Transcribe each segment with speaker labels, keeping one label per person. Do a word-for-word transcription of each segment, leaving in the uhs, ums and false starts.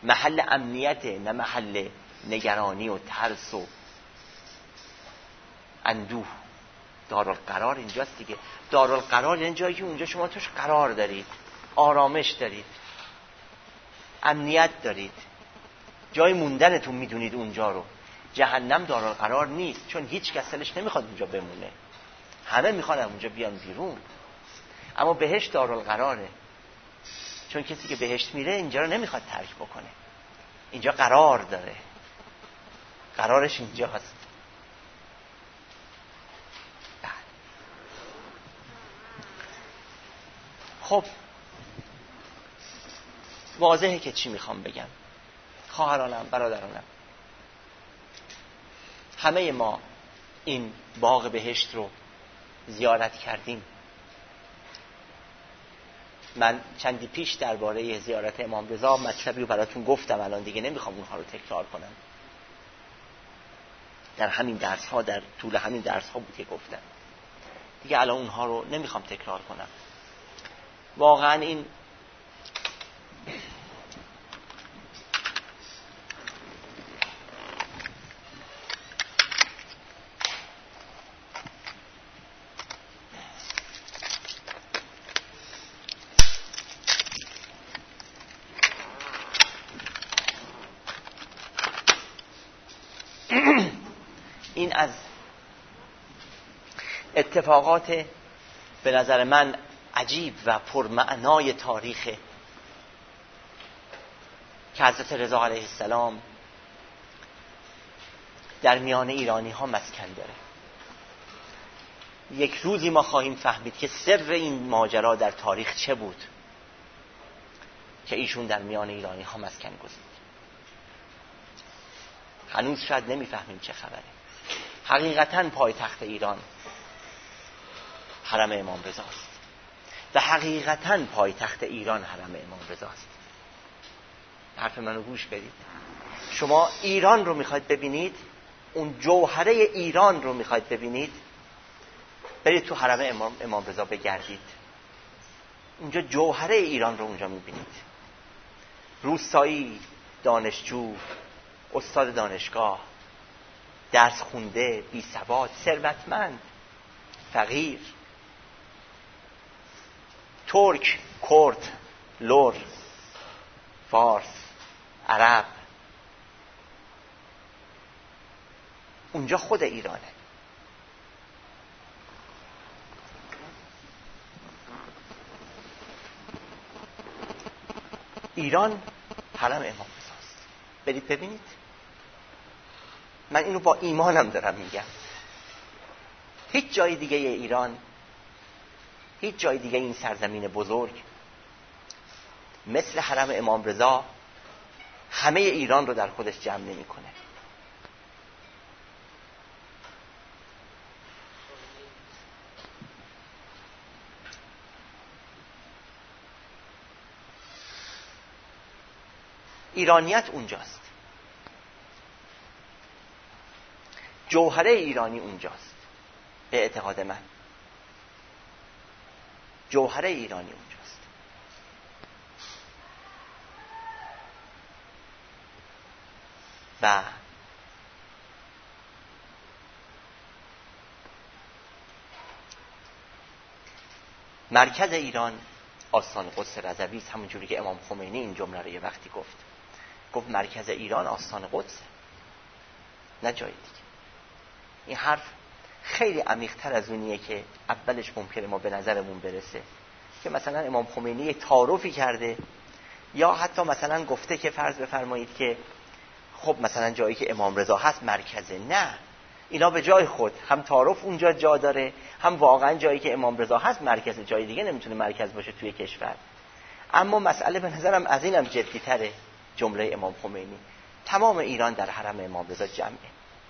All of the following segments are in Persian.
Speaker 1: محل امنیته، نه محل نگرانی و ترس و اندوه. دارالقرار اینجاست دیگه. دارالقرار یعنی جایی که اونجا شما توش قرار دارید، آرامش دارید، امنیت دارید، جای موندنتون میدونید اونجا رو. جهنم دارالقرار نیست، چون هیچ کس دلش نمیخواد اونجا بمونه، همه میخوان اونجا بیان بیرون. اما بهشت دارالقراره، چون کسی که بهشت میره اینجا رو نمیخواد ترک بکنه، اینجا قرار داره، قرارش اینجا هست. خب واضحه که چی میخوام بگم. خواهرانم، برادرانم، همه ما این باغ بهشت رو زیارت کردیم. من چندی پیش درباره زیارت امام رضا مطلبی رو براتون گفتم، الان دیگه نمیخوام اونها رو تکرار کنم. در همین درس ها، در طول همین درس ها بود که گفتم دیگه، الان اونها رو نمیخوام تکرار کنم. واقعا این این از اتفاقات به نظر من عجیب و پرمعنای تاریخ که حضرت رضا علیه السلام در میان ایرانی ها مسکن داره. یک روزی ما خواهیم فهمید که سر این ماجرا در تاریخ چه بود که ایشون در میان ایرانی ها مسکن گزید. هنوز شاید نمیفهمیم چه خبره. حقیقتاً پایتخت ایران حرم امام رضاست و حقیقتاً پایتخت ایران حرم امام رضاست. حرف منو گوش بدید. شما ایران رو میخواید ببینید، اون جوهره ایران رو میخواید ببینید، برید تو حرم امام امام رضا بگردید. اونجا جوهره ایران رو اونجا میبینید. روستایی، دانشجو، استاد دانشگاه، درس خونده، بی سواد، ثروتمند، فقیر، ترک، کرد، لور، فارس، عرب، اونجا خود ایرانه. ایران حرم امام رضاست. برید ببینید. من اینو با ایمانم دارم میگم. هیچ جای دیگه ایران، هیچ جای دیگه این سرزمین بزرگ مثل حرم امام رضا همه ایران رو در خودش جمع نمی‌کنه. ایرانیت اونجاست. جوهره ایرانی اونجاست. به اعتقاد من جوهره ایرانی اونجاست. و مرکز ایران آستان قدس رضوی است، همون جوری که امام خمینی این جمله رو یه وقتی گفت. گفت مرکز ایران آستان قدس، نه جای دیگه. این حرف خیلی عمیق‌تر از اونیه که اولش ممکنه ما به نظرمون برسه، که مثلا امام خمینی تعارفی کرده یا حتی مثلا گفته که فرض بفرمایید که خب مثلا جایی که امام رضا هست مرکزه. نه، اینا به جای خود، هم تعارف اونجا جا داره، هم واقعا جایی که امام رضا هست مرکزه. جای دیگه نمیتونه مرکز باشه توی کشور. اما مسئله به نظرم از اینم جدی‌تره. جمله امام خمینی تمام ایران در حرم امام رضا جمعه.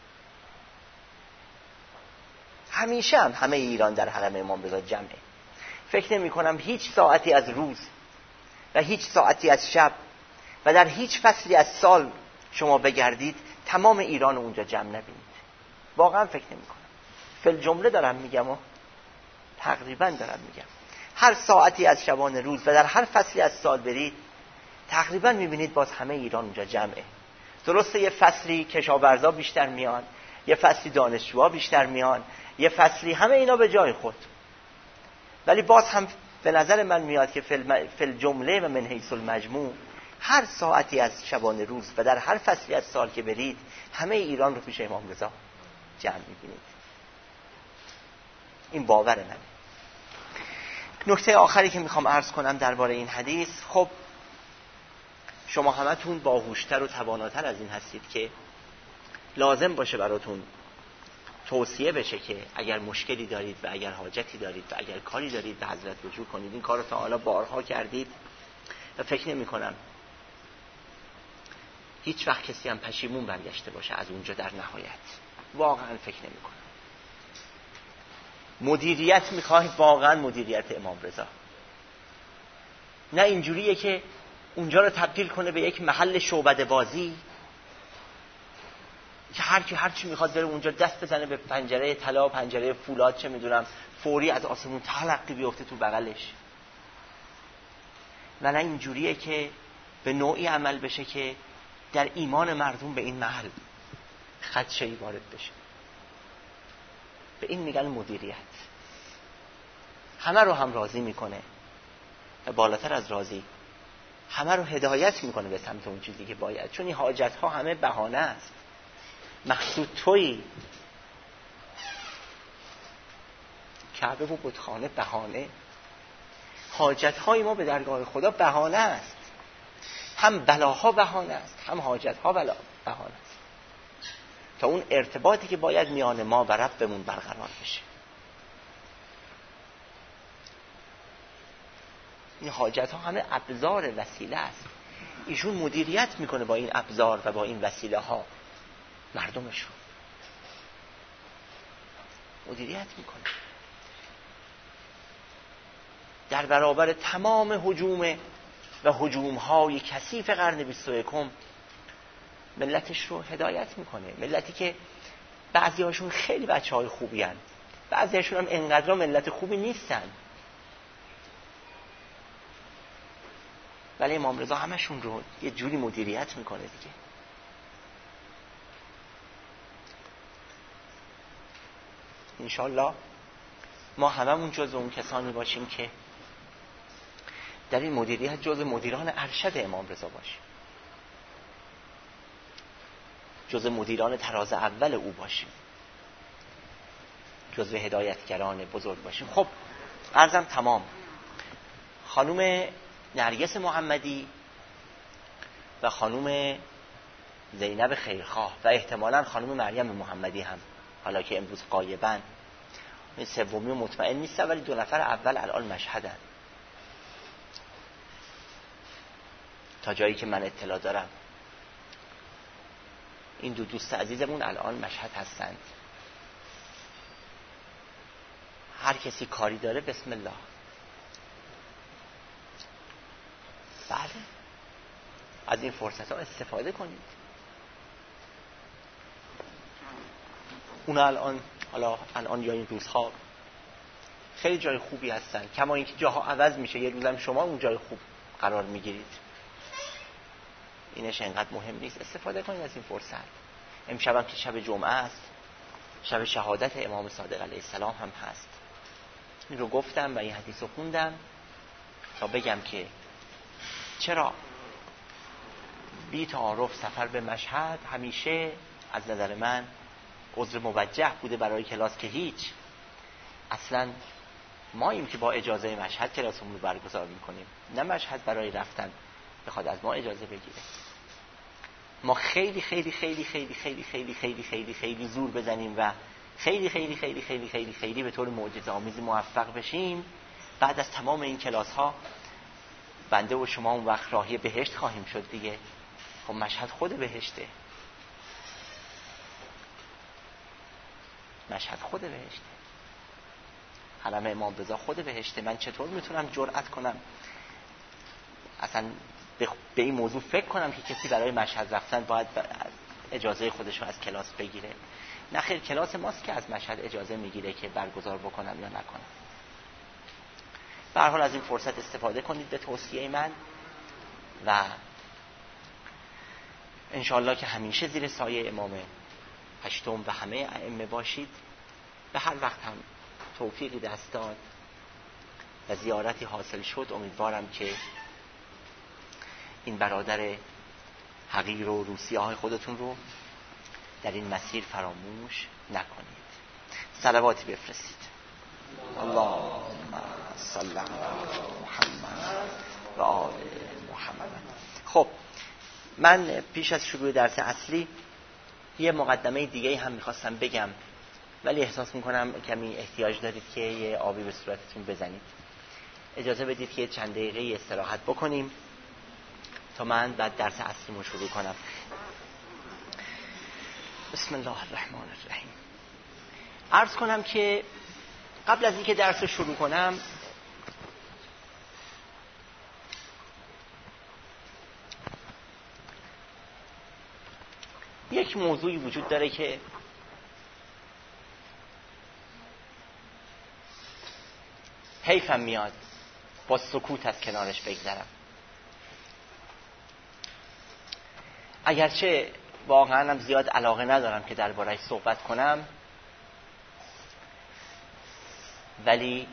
Speaker 1: همیشه هم همه ایران در حرم امام رضا جمعه. فکر نمی کنم هیچ ساعتی از روز و هیچ ساعتی از شب و در هیچ فصلی از سال شما بگردید تمام ایران اونجا جمع نبینید. واقعا فکر نمی کنم. فل جمله دارم میگم و تقریبا دارم میگم. هر ساعتی از شبانه روز و در هر فصلی از سال برید تقریبا میبینید باز همه ایران اونجا جمعه. درسته یه فصلی کشاورزا بیشتر میان، یه فصلی دانشجوها بیشتر میان، یه فصلی همه اینا به جای خود، ولی باز هم به نظر من میاد که فل جمله و من حیث المجموع هر ساعتی از شبانه روز و در هر فصلی از سال که برید همه ایران رو پیش امام رضا جمع میبینید. این باور منه. نکته آخری که میخوام عرض کنم درباره این حدیث، خب شما همتون باهوشتر و تواناتر از این هستید که لازم باشه براتون توصیه بشه که اگر مشکلی دارید و اگر حاجتی دارید و اگر کاری دارید به حضرت رجوع کنید. این کار رو تا حالا بارها کردید و فکر نمی کنم هیچ وقت کسی هم پشیمون برگشته باشه از اونجا. در نهایت واقعا فکر نمی کنم. مدیریت میخواه، واقعا مدیریت امام رضا، نه اینجوریه که اونجا رو تبدیل کنه به یک محل شعبده بازی که هر کی هر چی میخواد بره اونجا دست بزنه به پنجره طلا، پنجره فولاد، چه میدونم، فوری از آسمون تلقی بیفته تو بغلش. و نه اینجوریه که به نوعی عمل بشه که در ایمان مردم به این محل خدشه‌ای وارد بشه. به این میگن مدیریت. همه رو هم راضی میکنه و بالاتر از راضی همه رو هدایت میکنه به سمت اون چیزی که باید. چون این حاجت ها همه بهانه است. مقصود تویی، کعبه و بتخانه بهانه. حاجت های ما به درگاه خدا بهانه است. هم بلاها بهانه است، هم حاجت ها بلا بهانه است، تا اون ارتباطی که باید میان ما و ربمون برقرار بشه. این حاجت ها همه ابزار وسیله است. ایشون مدیریت میکنه با این ابزار و با این وسیله ها مردمشون مدیریت میکنه. در برابر تمام هجوم و هجوم‌های کثیف قرن بیست و یکم ملتش رو هدایت میکنه. ملتی که بعضی هاشون خیلی بچه های خوبی هن، بعضی هاشون هم انقدر ملت خوبی نیستن، ولی امام رضا همشون رو یه جوری مدیریت میکنه دیگه. انشالله ما هممون جز اون کسانی باشیم که در این مدیریت جز مدیران ارشد امام رضا باشیم، جز مدیران تراز اول او باشیم، جز هدایتگران بزرگ باشیم. خب عرضم تمام. خانوم نرگس محمدی و خانوم زینب خیرخواه و احتمالاً خانوم مریم محمدی هم، حالا که امروز غایبن، این سومی مطمئن نیستم، ولی دو نفر اول الان مشهدن تا جایی که من اطلاع دارم. این دو دوست عزیزمون الان مشهد هستند. هر کسی کاری داره بسم الله. بله، از این فرصت ها استفاده کنید. اونا الان حالا الان یا این روزها خیلی جای خوبی هستن، کما اینکه جاها عوض میشه، یه روزم شما اون جای خوب قرار میگیرید. اینش انقدر مهم نیست. استفاده کنید از این فرصت. امشب هم که شب جمعه است، شب شهادت امام صادق علیه السلام هم هست. این رو گفتم و این حدیث رو خوندم تا بگم که چرا بی تعارف سفر به مشهد همیشه از نظر من عذر موجه بوده برای کلاس، که هیچ اصلا ما ایم که با اجازه مشهد کلاسمون رو برگزار میکنیم، نه مشهد برای رفتن بخواد از ما اجازه بگیره. ما خیلی خیلی خیلی خیلی خیلی خیلی خیلی خیلی خیلی زور بزنیم و خیلی خیلی خیلی خیلی خیلی خیلی به طور معجزه آمیزی موفق بشیم، بعد از تمام این کلاس ها بنده و شما اون وقت راهی بهشت خواهیم شد دیگه. خب مشهد خود بهشته، مشهد خود بهشته، حرم امام رضا خود بهشته. من چطور میتونم جرأت کنم اصلا به این موضوع فکر کنم که کسی برای مشهد رفتن باید اجازه خودش رو از کلاس بگیره؟ نه خیر، کلاس ماست که از مشهد اجازه میگیره که برگزار بکنم یا نکنم. به هر حال از این فرصت استفاده کنید به توصیه من و انشاءالله که همیشه زیر سایه امام هشتم و همه ائمه باشید. به هر وقت هم توفیقی دست داد و زیارتی حاصل شد، امیدوارم که این برادر حقیر و روسیاه خودتون رو در این مسیر فراموش نکنید. صلواتی بفرستید. اللهم صل علی محمد و آل محمد. خب من پیش از شروع درس اصلی یه مقدمه دیگه هم میخواستم بگم، ولی احساس میکنم کمی احتیاج دارید که یه آبی به صورتتون بزنید. اجازه بدید که چند دقیقه استراحت بکنیم تا من بعد درس اصلیمو شروع کنم. بسم الله الرحمن الرحیم. عرض کنم که قبل از اینکه درس رو شروع کنم یک موضوعی وجود داره که حیفم میاد با سکوت از کنارش بگذرم، اگرچه واقعا هم زیاد علاقه ندارم که درباره‌اش صحبت کنم، ولی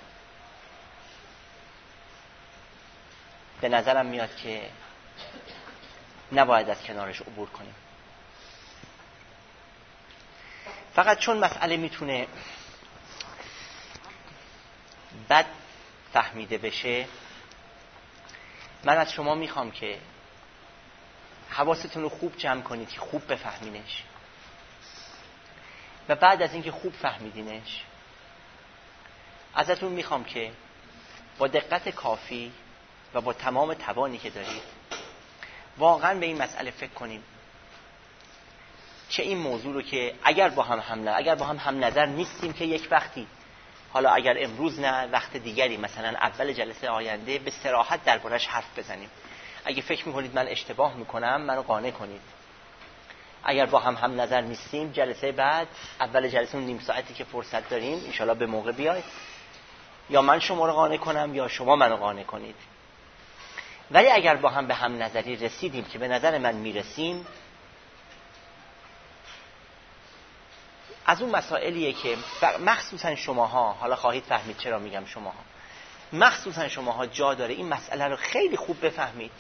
Speaker 1: به نظرم میاد که نباید از کنارش عبور کنیم. فقط چون مسئله میتونه بد فهمیده بشه، من از شما میخوام که حواستون رو خوب جمع کنید که خوب بفهمینش، و بعد از اینکه خوب فهمیدینش ازتون میخوام که با دقت کافی و با تمام توانی که دارید واقعا به این مسئله فکر کنیم که این موضوع رو که اگر با هم هم اگر با هم هم نظر نیستیم که یک وقتی، حالا اگر امروز نه وقت دیگری، مثلا اول جلسه آینده به صراحت دربارش حرف بزنیم. اگه فکر میکنید من اشتباه میکنم منو قانع کنید. اگر با هم هم نظر نیستیم جلسه بعد، اول جلسه اون نیم ساعتی که فرصت داریم انشالله به موقع بیاید، یا من شما رو قانع کنم یا شما منو قانع کنید. ولی اگر با هم به هم نظری رسیدیم که به نظر من میرسیم، از اون مسائلیه که مخصوصا شماها، حالا خواهید فهمید چرا میگم شماها، مخصوصا شماها جا داره این مسئله رو خیلی خوب بفهمید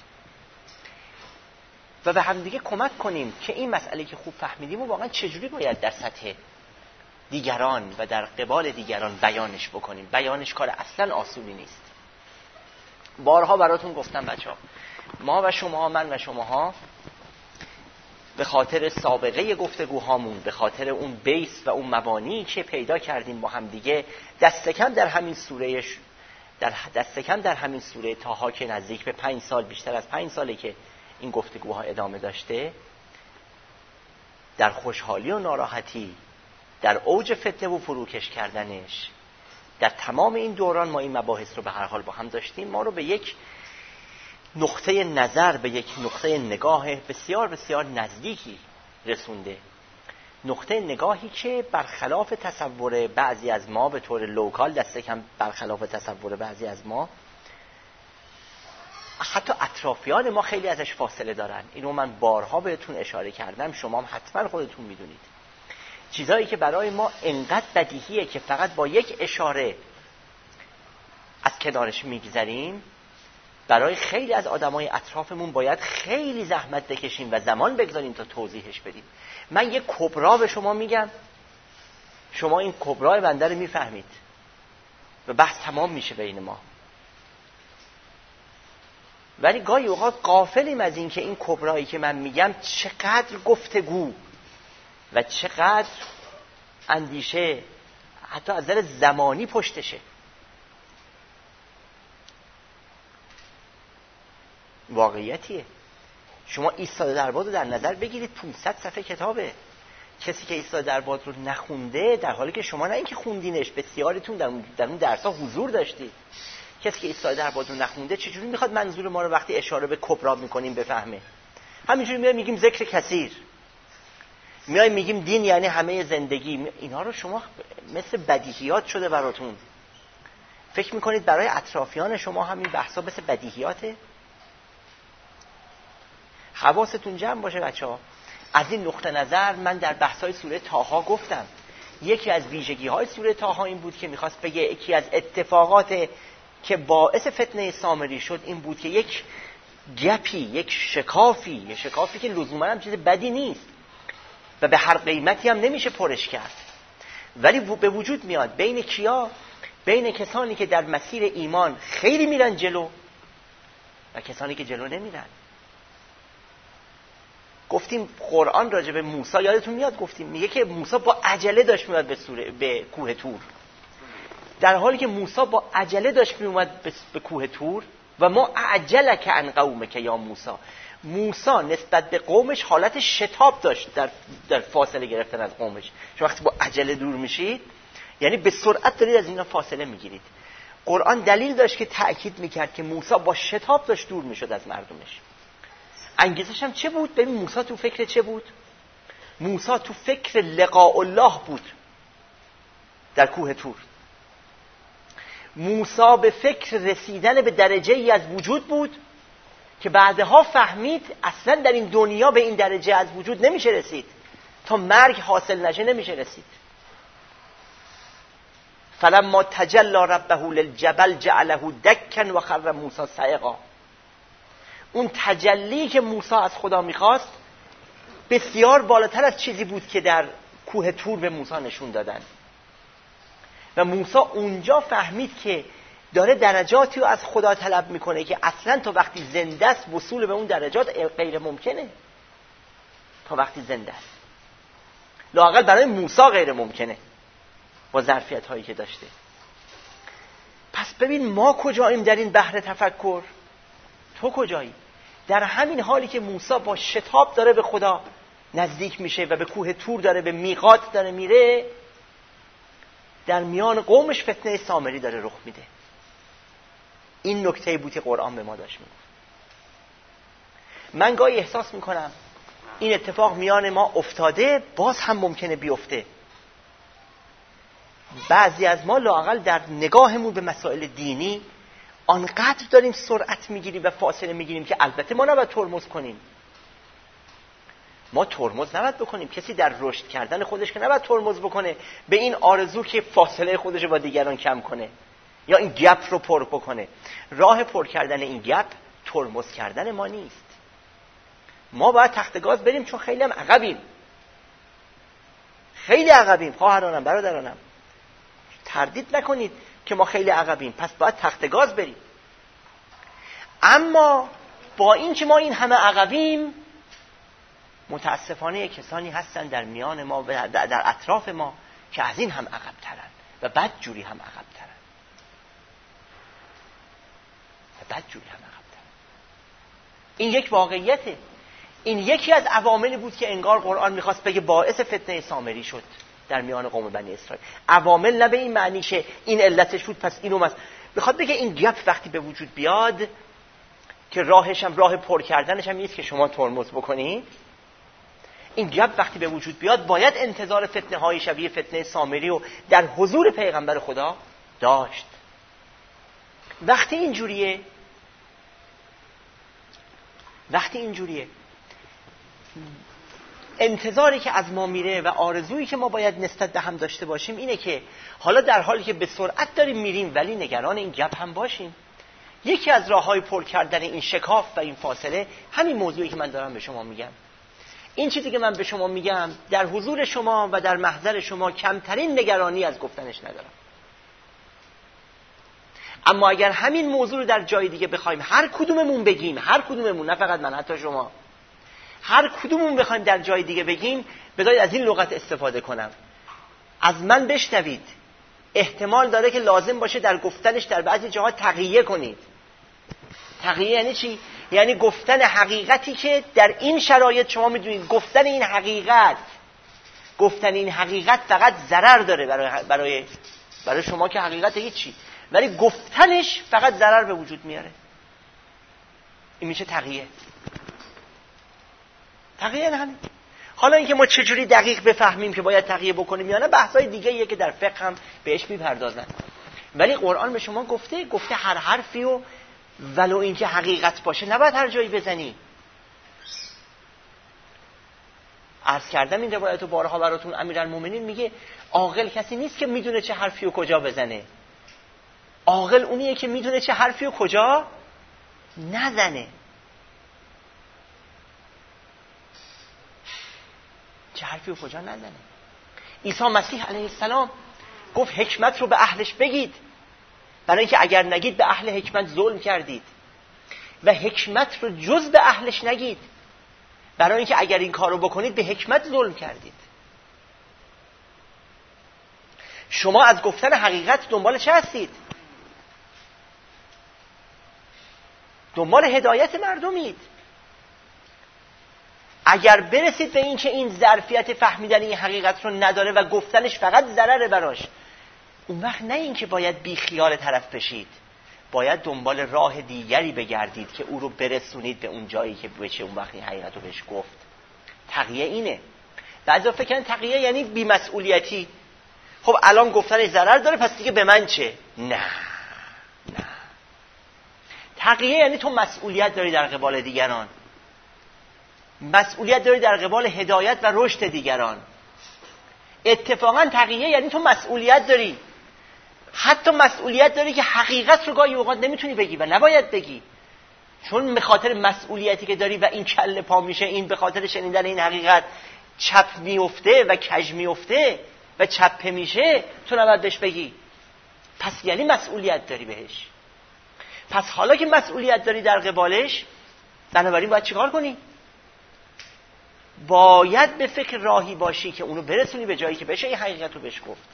Speaker 1: و به هم دیگه کمک کنیم که این مسئله که خوب فهمیدیم و واقعا چجوری باید در سطح دیگران و در قبال دیگران بیانش بکنیم. بیانش کار اصلا آسونی نیست. بارها براتون گفتم بچه‌ها، ما و شما، من و شماها، به خاطر سابقه گفتگوهامون، به خاطر اون بیس و اون مبانی که پیدا کردیم با هم دیگه، دست کم در همین سوره در دست کم در همین سوره طه که نزدیک به پنج سال، بیشتر از پنج ساله که این گفتگوها ادامه داشته، در خوشحالی و ناراحتی، در اوج فتنه و فروکش کردنش، در تمام این دوران ما این مباحث رو به هر حال با هم داشتیم. ما رو به یک نقطه نظر، به یک نقطه نگاه بسیار بسیار نزدیکی رسونده. نقطه نگاهی که برخلاف تصور بعضی از ما، به طور لوکال دست کم برخلاف تصور بعضی از ما، حتی اطرافیان ما خیلی ازش فاصله دارن. اینو من بارها بهتون اشاره کردم، شما هم حتما خودتون میدونید. چیزایی که برای ما انقدر بدیهیه که فقط با یک اشاره از کنارش میگذریم، برای خیلی از آدمای اطرافمون باید خیلی زحمت بکشیم و زمان بگذاریم تا توضیحش بدیم. من یک کبرا به شما میگم، شما این کبرای بنده رو میفهمید و بحث تمام میشه بین ما. ولی گاهی اوقات غافلیم از این که این کبرایی که من میگم چقدر گفتگو و چقدر اندیشه حتی از نظر زمانی پشتشه. واقعیتیه. شما ایستاده در باد رو در نظر بگیرید، پانصد صفحه کتابه. کسی که ایستاده در باد رو نخونده، در حالی که شما نه اینکه خوندینش، بسیاریتون در اون در اون درس‌ها حضور داشتید، کسی که ایستاده در باد رو نخونده چجوری میخواد منظور ما رو وقتی اشاره به کبرا میکنیم بفهمه؟ همینجوری میایم میگیم ذکر کثیر، میایم میگیم دین یعنی همه زندگی. اینا رو شما مثل بدیهیات شده براتون. فکر میکنید برای اطرافیان شما همین بحثا مثل بدیهیاته؟ حواستون جمع باشه بچه‌ها. از این نقطه نظر من در بحث‌های سوره طه گفتم یکی از ویژگی‌های سوره طه این بود که می‌خواست بگه یکی از اتفاقات که باعث فتنه سامری شد این بود که یک گپی، یک شکافی، یک شکافی که لزوما هم چیز بدی نیست و به هر قیمتی هم نمیشه پرش کرد، ولی به وجود میاد بین کیا؟ بین کسانی که در مسیر ایمان خیلی میرن جلو و کسانی که جلو نمیرن. گفتیم قرآن راجع به موسی یادتون میاد گفتیم میگه که موسی با عجله داشت میاد به سوره به کوه طور، در حالی که موسی با عجله داشت میومد به کوه طور و ما اعجلک عن قومک یا موسی. موسی نسبت به قومش حالت شتاب داشت در در فاصله گرفتن از قومش. چون وقتی با عجله دور میشید یعنی به سرعت دارید از اینا فاصله میگیرید. قرآن دلیل داشت که تأکید میکرد که موسی با شتاب داشت دور میشد از مردمش. انگیزش هم چه بود؟ ببین موسی تو فکر چه بود؟ موسی تو فکر لقاء الله بود در کوه طور. موسی به فکر رسیدن به درجه ای از وجود بود که بعدها فهمید اصلا در این دنیا به این درجه از وجود نمیشه رسید، تا مرگ حاصل نشه نمیشه رسید. فلما تجلی ربه للجبل جعله دکا و خر موسی صعقا. اون تجلی که موسی از خدا میخواست بسیار بالاتر از چیزی بود که در کوه طور به موسی نشون دادن و موسی اونجا فهمید که داره درجاتی رو از خدا طلب میکنه که اصلا تا وقتی زنده است وصول به اون درجات غیر ممکنه. تا وقتی زنده است لااقل برای موسی غیر ممکنه با ظرفیت هایی که داشته. پس ببین ما کجاییم در این بحر تفکر؟ تو کجایی؟ در همین حالی که موسی با شتاب داره به خدا نزدیک میشه و به کوه طور داره به میقات داره میره، در میان قومش فتنه سامری داره رخ میده. این نکته بود که قرآن به ما داشت میگفت. من گاهی احساس میکنم این اتفاق میان ما افتاده، باز هم ممکنه بیفته. بعضی از ما لااقل در نگاهمون به مسائل دینی آنقدر داریم سرعت میگیریم و فاصله میگیریم که البته ما نباید ترمز کنیم. ما ترمز نباید بکنیم. کسی در رشد کردن خودش که نباید ترمز بکنه به این آرزو که فاصله خودش رو با دیگران کم کنه یا این گپ رو پر بکنه. راه پر کردن این گپ ترمز کردن ما نیست. ما باید تخت گاز بریم چون خیلی هم عقبیم. خیلی عقبیم خواهرانم برادرانم. تردید نکنید که ما خیلی عقبیم، پس باید تخت گاز بریم. اما با این که ما این همه عقبیم، متاسفانه کسانی هستن در میان ما و در اطراف ما که از این هم عقب ترن و بد جوری هم عقب ترن و بد جوری هم عقب ترن. این یک واقعیته. این یکی از عواملی بود که انگار قرآن میخواست بگه باعث فتنه سامری شد در میان قوم بنی اسرائیل. عوامل نه به این معنی که این علتش بود پس اینو مست. بخواد بگه این گپ وقتی به وجود بیاد که راهش هم راه پر کردنش هم نیست که شما ترمز بکنید. این گپ وقتی به وجود بیاد باید انتظار فتنه های شبیه فتنه سامری رو در حضور پیغمبر خدا داشت. وقتی اینجوریه وقتی اینجوریه انتظاری که از ما میره و آرزویی که ما باید نسبت به هم داشته باشیم اینه که حالا در حالی که به سرعت داریم میریم ولی نگران این گپ هم باشیم. یکی از راههای پر کردن این شکاف و این فاصله همین موضوعی که من دارم به شما میگم. این چیزی که من به شما میگم در حضور شما و در محضر شما کمترین نگرانی از گفتنش ندارم. اما اگر همین موضوع رو در جای دیگه بخوایم هر کدوممون بگیم، هر کدوممون، نه فقط من، حتی شما، هر کدوممون بخوایم در جای دیگه بگیم، بذارید از این لغت استفاده کنم. از من بشنوید. احتمال داره که لازم باشه در گفتنش در بعضی جاها تقیه کنید. تقیه یعنی چی؟ یعنی گفتن حقیقتی که در این شرایط شما میدونید گفتن این حقیقت گفتن این حقیقت فقط ضرر داره برای برای برای شما که حقیقت هیچی، ولی گفتنش فقط ضرر به وجود میاره. این میشه تقیه. تقیه همین. حالا اینکه ما چجوری دقیق بفهمیم که باید تقیه بکنیم یا نه بحثای دیگه ایه که در فقه هم بهش میپردازن. ولی قرآن به شما گفته گفته هر حرفی و ولو اینکه حقیقت باشه نباید هر جایی بزنی. عرض کردم این روایت رو بارها براتون. امیرالمومنین میگه عاقل کسی نیست که میدونه چه حرفی و کجا بزنه. عاقل اونیه که میدونه چه حرفی و کجا نزنه. چه حرفی و کجا نزنه. عیسی مسیح علیه السلام گفت حکمت رو به اهلش بگید، برای اینکه اگر نگید به اهل حکمت ظلم کردید، و حکمت رو جز به اهلش نگید، برای اینکه اگر این کار رو بکنید به حکمت ظلم کردید. شما از گفتن حقیقت دنبال چه هستید؟ دنبال هدایت مردمید. اگر برسید به این که این ظرفیت فهمیدن این حقیقت رو نداره و گفتنش فقط ضرره براش، اون وقت نه این که باید بی خیال طرف بشید، باید دنبال راه دیگری بگردید که او رو برسونید به اون جایی که بشه اون وقت این حقیقت رو بهش گفت. تقیه اینه. بعضی فکر کنن تقیه یعنی بی‌مسئولیتی. خب الان گفتنش ضرر داره پس دیگه به من چه؟ نه نه. تقیه یعنی تو مسئولیت داری در قبال دیگران، مسئولیت داری در قبال هدایت و رشد دیگران. اتفاقا تقیه یعنی تو مسئولیت داری، حتی مسئولیت داری که حقیقت رو گاهی اوقات نمیتونی بگی و نباید بگی، چون به خاطر مسئولیتی که داری و این کله پا میشه، این به خاطر شنیدن این حقیقت چپ میفته و کج میفته و چپه میشه، تو نباید بهش بگی. پس یعنی مسئولیت داری بهش. پس حالا که مسئولیت داری در قبالش، بنابراین باید چیکار کنی؟ باید به فکر راهی باشی که اونو برسونی به جایی که بشه این حقیقت رو بهش گفت.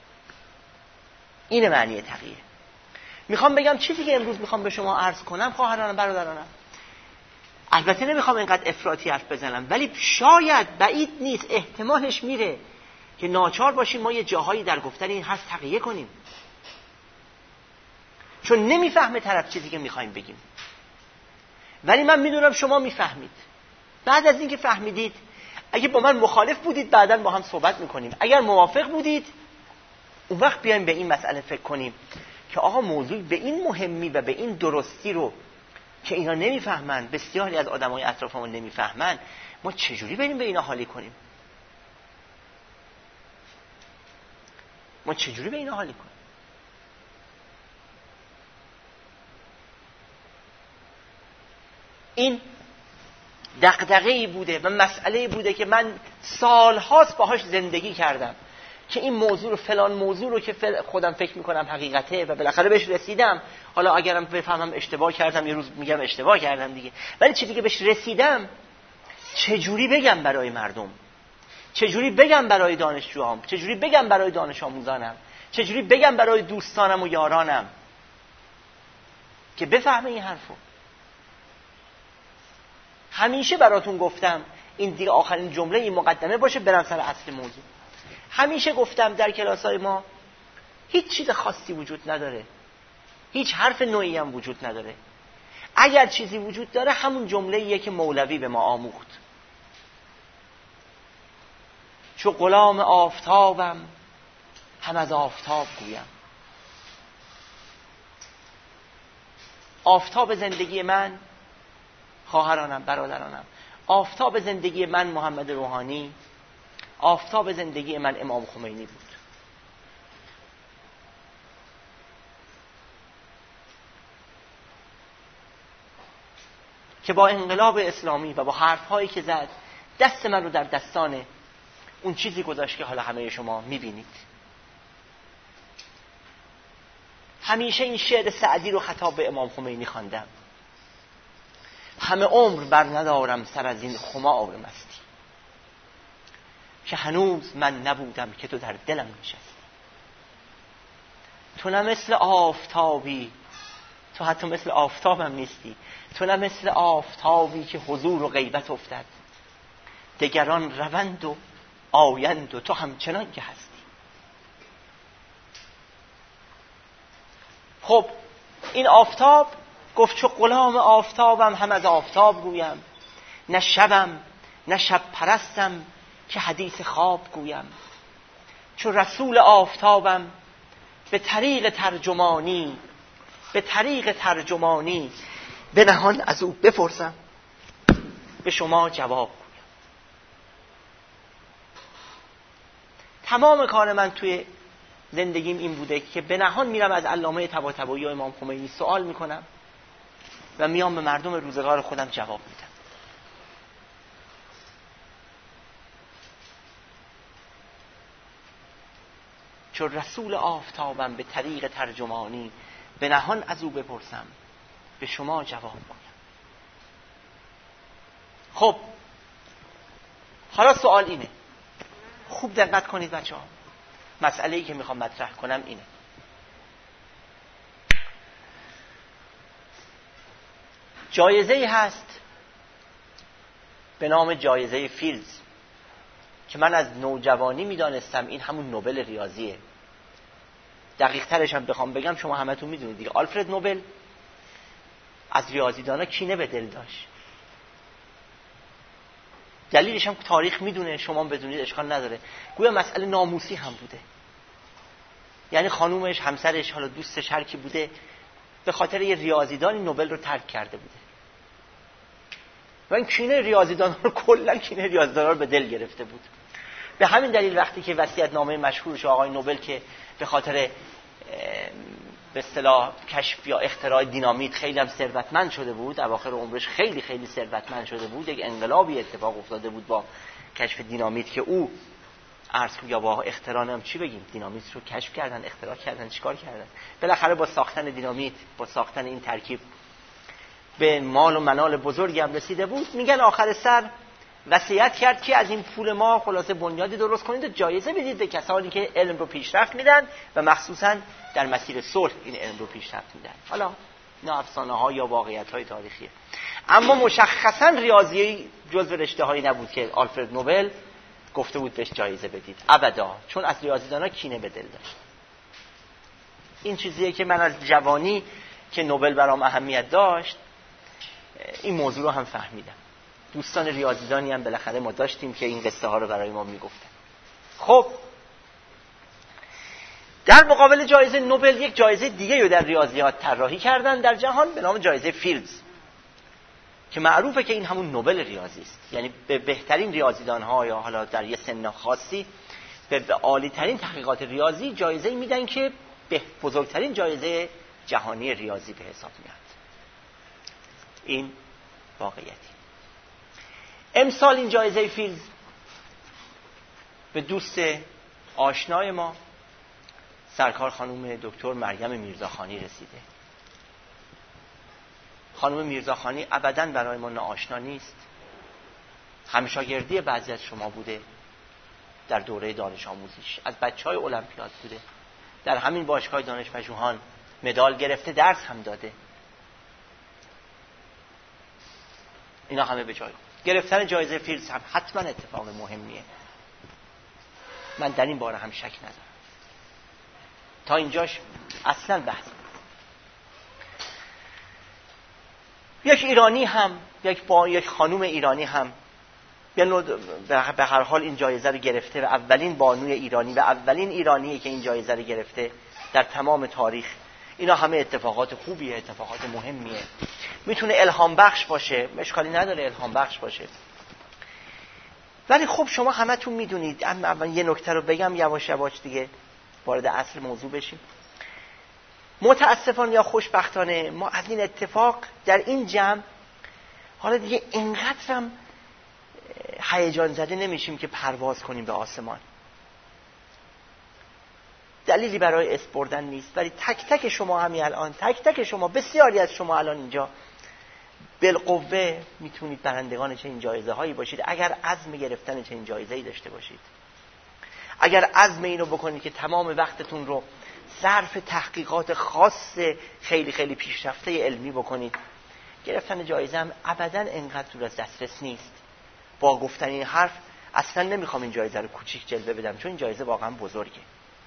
Speaker 1: اینه معنی تقیه. میخوام بگم چیزی که امروز میخوام به شما عرض کنم خواهرانم برادرانم، البته نمیخوام اینقدر افراطی حرف بزنم، ولی شاید بعید نیست، احتمالش میره که ناچار باشیم ما یه جاهایی در گفتن این حرف تقیه کنیم، چون نمیفهمه طرف چیزی که میخوایم بگیم. ولی من میدونم شما میفهمید. بعد از اینکه فهمیدید، اگه با من مخالف بودید بعداً با هم صحبت میکنیم، اگر موافق بودید اون وقت بیایم به این مسئله فکر کنیم که آقا موضوع به این مهمی و به این درستی رو که اینا نمیفهمن، بسیاری از آدمای اطرافمون نمیفهمن، ما چجوری بریم به اینا حالی کنیم؟ ما چجوری به اینا حالی کنیم؟ این دغدغه‌ای بوده و مسئله‌ای بوده که من سالهاست باهاش زندگی کردم که این موضوع رو، فلان موضوع رو که خودم فکر میکنم حقیقته و بالاخره بهش رسیدم، حالا اگرم بفهمم اشتباه کردم یه روز میگم اشتباه کردم دیگه، ولی چیزی که بهش رسیدم چجوری بگم برای مردم، چجوری بگم برای دانشجوام، چجوری بگم برای دانش آموزانم، چجوری بگم برای دوستانم و یارانم که بفهمه این حرفو. همیشه براتون گفتم، این دیگه آخرین جمله این مقدمه باشه برم سر اصل موضوع. همیشه گفتم در کلاس‌های ما هیچ چیز خاصی وجود نداره، هیچ حرف نوعی هم وجود نداره. اگر چیزی وجود داره همون جمله‌ایه که مولوی به ما آموخت: چو غلام آفتابم هم از آفتاب گویم. آفتاب زندگی من، خواهرانم برادرانم، آفتاب زندگی من محمد روحانی، آفتاب زندگی من امام خمینی بود. که با انقلاب اسلامی و با حرفهایی که زد دست من رو در دستان اون چیزی گذاشت که حالا همه شما میبینید. همیشه این شعر سعدی رو خطاب به امام خمینی خواندم: همه عمر بر ندارم سر از این خمار مستی، که هنوز من نبودم که تو در دلم نشستی. تو نه مثل آفتابی، تو حتی مثل آفتابم نیستی، تو نه مثل آفتابی که حضور و غیبت افتد، دگران روند و آیند و تو همچنان که هستی. خب این آفتاب گفت چو غلام آفتابم هم از آفتاب گویم، نه شبم نه شب پرستم که حدیث خواب گویم. چو رسول آفتابم به طریق ترجمانی، به طریق ترجمانی به نهان از او بپرسم، به شما جواب گویم. تمام کار من توی زندگیم این بوده که به نهان میرم از علامه طباطبایی و امام خمینی سوال میکنم و میام به مردم روزگار خودم جواب میدم. چون رسول آفتابم به طریق ترجمانی، به نهان از او بپرسم به شما جواب کنم. خب حالا سوال اینه، خوب دقت کنید بچه ها، مسئله‌ای که میخوام مطرح کنم اینه. جایزه‌ای هست به نام جایزه فیلدز که من از نوجوانی میدانستم این همون نوبل ریاضیه. دقیق ترش هم بخوام بگم شما همتون میدونید دیگه، آلفرد نوبل از ریاضیدانا کینه به دل داشت. دلیلش هم تاریخ میدونه، شما بدونید اشکال نداره. گویا مسئله ناموسی هم بوده، یعنی خانومش، همسرش، حالا دوستش، هر کی بوده، به خاطر یه ریاضیدانی نوبل رو ترک کرده بوده و این کینه ریاضیدانا رو کلا کینه ریاضیدانا رو به دل گرفته بود. به همین دلیل وقتی که وصیت‌نامه مشهورش آقای نوبل که به خاطر به اصطلاح کشف یا اختراع دینامیت خیلی هم ثروتمند شده بود، اواخر عمرش خیلی خیلی ثروتمند شده بود، یک انقلابی اتفاق افتاده بود با کشف دینامیت که او عرض یا با اختراع هم چی بگیم، دینامیت رو کشف کردن، اختراع کردن، چیکار کردن، بالاخره با ساختن دینامیت، با ساختن این ترکیب به مال و منال بزرگی هم رسیده بود. میگن آخر سر وصیت کرد که از این پول ما خلاصه بنیادی درست کنید و جایزه بدید به کسانی که علم رو پیشرفت میدن و مخصوصا در مسیر صلح این علم رو پیشرفت میدن. حالا نه افسانه ها یا واقعیت های تاریخیه، اما مشخصا ریاضی جزو رشته هایی نبود که آلفرد نوبل گفته بود بهش جایزه بدید، ابدا، چون از ریاضیدانا کینه به دل داشت. این چیزیه که من از جوانی که نوبل برام اهمیت داشت این موضوع رو هم فهمیدم. دوستان ریاضیدانی هم بالاخره ما داشتیم که این قصه ها رو برای ما میگفتن. خب در مقابل جایزه نوبل یک جایزه دیگه رو در ریاضیات طراحی کردن در جهان به نام جایزه فیلدز که معروفه که این همون نوبل ریاضی است، یعنی به بهترین ریاضیدان ها یا حالا در یه سن خاصی به عالی ترین تحقیقات ریاضی جایزه میدن که به بزرگترین جایزه جهانی ریاضی به حساب میاد. این واقعیتی. امسال این جایزه فیلدز به دوست آشنای ما سرکار خانم دکتر مریم میرزاخانی رسیده. خانم میرزاخانی ابداً برای ما ناآشنا نیست، همشاگردی بعضی از شما بوده در دوره دانش آموزیش، از بچهای المپیاد بوده، در همین باشگاه دانش پژوهان مدال گرفته، درس هم داده. اینا همه به جای گرفتن جایزه فیلدز هم حتما اتفاق مهمیه، من در این باره هم شک ندارم. تا اینجاش اصلا بحث. یک ایرانی هم، یک با یک خانوم ایرانی هم به هر حال این جایزه رو گرفته و اولین بانوی ایرانی و اولین ایرانیه که این جایزه رو گرفته در تمام تاریخ. اینا همه اتفاقات خوبیه، اتفاقات مهمیه، میتونه الهام بخش باشه، اشکالی نداره الهام بخش باشه. ولی خب شما همتون میدونید، اما یه نکته رو بگم یواش یواش دیگه وارد اصل موضوع بشیم. متاسفانه یا خوشبختانه ما از این اتفاق در این جمع حالا دیگه اینقدر هم هیجان زده نمیشیم که پرواز کنیم به آسمان. دلیلی برای اسم بردن نیست، ولی تک تک شما همین الان، تک تک شما، بسیاری از شما الان اینجا بالقوه میتونید برندگان چنین جایزه هایی باشید اگر عزم گرفتن چنین جایزه‌ای داشته باشید، اگر عزم اینو بکنید که تمام وقتتون رو صرف تحقیقات خاص خیلی خیلی پیشرفته علمی بکنید. گرفتن جایزه هم ابداً انقدر دور از دسترس نیست. با گفتن این حرف اصلا نمیخوام این جایزه رو کوچیک جلوه بدم، چون این جایزه واقعا بزرگه.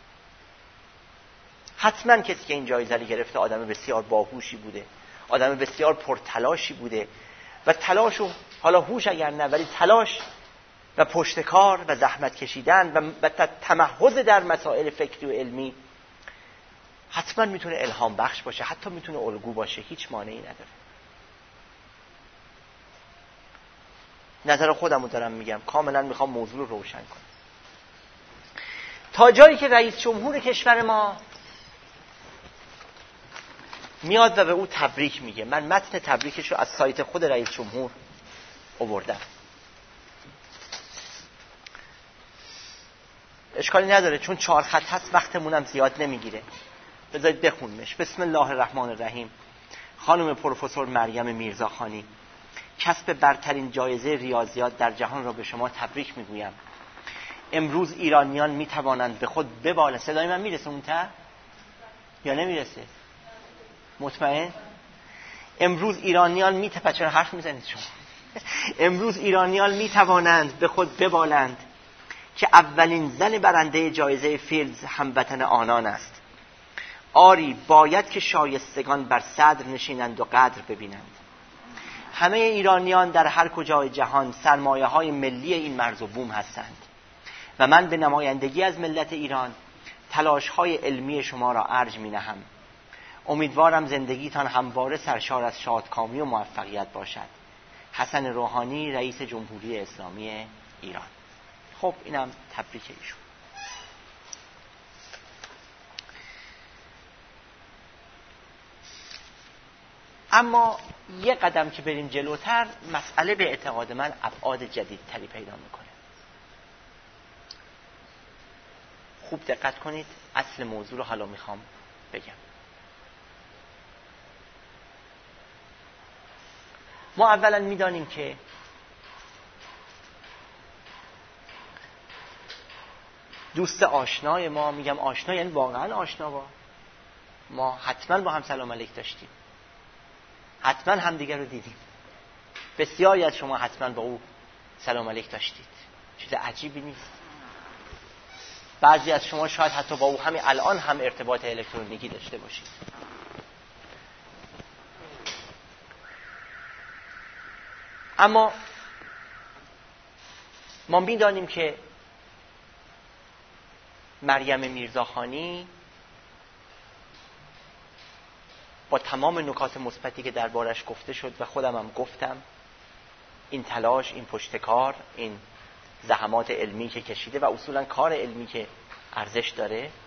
Speaker 1: حتما کسی که این جایزه رو گرفته آدم بسیار باهوشی بوده، آدم بسیار پرتلاشی بوده و تلاش و حالا هوش اگر نه ولی تلاش و پشتکار و زحمت کشیدن و تمحض در مسائل فکری و علمی حتما میتونه الهام بخش باشه، حتی میتونه الگو باشه، هیچ مانعی نداره. نظر خودم رو دارم میگم، کاملا میخوام موضوع رو روشن کنم. تا جایی که رئیس جمهور کشور ما میاد و به او تبریک میگه. من متن تبریکش رو از سایت خود رئیس جمهور آوردم. اشکالی نداره چون چهار خط هست وقتمونم زیاد نمیگیره. بذارید بخونمش. بسم الله الرحمن الرحیم. خانم پروفسور مریم میرزاخانی، کسب برترین جایزه ریاضیات در جهان را به شما تبریک میگویم. امروز ایرانیان میتوانند به خود ببالند. صدای من میرسه اونتر یا نمیرسه؟ مطمئن؟ امروز ایرانیان میتوانند، چرا حرف میزنید شما؟ امروز ایرانیان میتوانند به خود ببالند که اولین زن برنده جایزه فیلدز هموطن آنان است. آری باید که شایستگان بر صدر نشینند و قدر ببینند. همه ایرانیان در هر کجای جهان سرمایه های ملی این مرز و بوم هستند و من به نمایندگی از ملت ایران تلاش های علمی شما را ارج می نهم. امیدوارم زندگیتان همواره سرشار از شادکامی و موفقیت باشد. حسن روحانی، رئیس جمهوری اسلامی ایران. خب اینم تبریک ایشون. اما یه قدم که بریم جلوتر، مسئله به اعتقاد من ابعاد جدیدتری پیدا میکنه. خوب دقت کنید، اصل موضوع رو حالا میخوام بگم. ما اولا میدانیم که دوست آشنای ما، میگم آشنا یعنی واقعا آشنا، با ما حتما با هم سلام علیک داشتیم، حتما همدیگر رو دیدیم. بسیاری از شما حتما با او سلام علیک داشتید. چیز عجیبی نیست. بعضی از شما شاید حتی با او همین الان هم ارتباط الکترونیکی داشته باشید. اما ما می‌دانیم که مریم میرزاخانی با تمام نکات مثبتی که دربارش گفته شد و خودم هم گفتم، این تلاش، این پشتکار، این زحمات علمی که کشیده و اصولا کار علمی که ارزش داره،